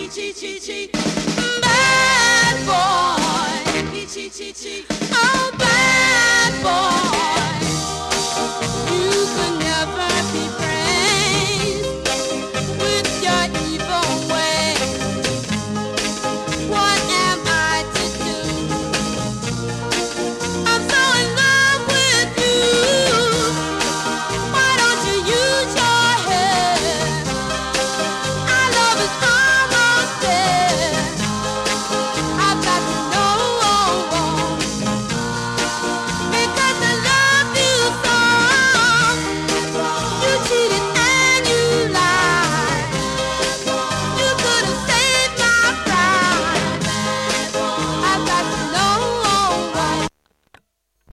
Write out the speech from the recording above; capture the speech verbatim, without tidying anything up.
Peachy, cheechy, bad boy. Peachy, cheechy, oh bad boy. You could never